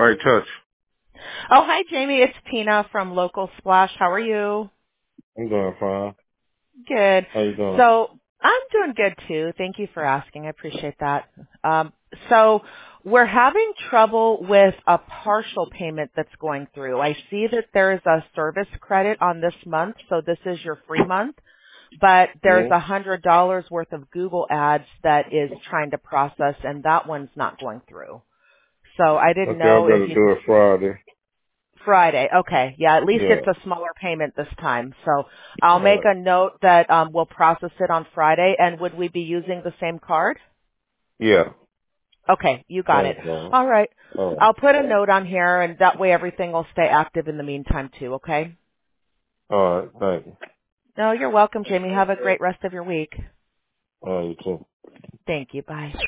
Right touch. Oh, hi, Jamie. It's Tina from Local Splash. How are you? I'm doing fine. Good. How you doing? So I'm doing good too. Thank you for asking. I appreciate that. So we're having trouble with a partial payment that's going through. I see that there's a service credit on this month, so this is your free month. But there's Mm-hmm. $100 worth of Google ads that is trying to process, and that one's not going through. So I didn't Okay, I know if better you do it Friday. Friday. Okay. Yeah, at least Yeah. it's a smaller payment this time. So I'll All make right. a note that we'll process it on Friday. And would we be using the same card? Yeah. Okay, you got Same it. thing. All right. All right. I'll put a note on here and that way everything will stay active in the meantime too, okay? All right. Thank you. No, you're welcome, Jamie. Have a great rest of your week. All right, you too. Thank you. Bye.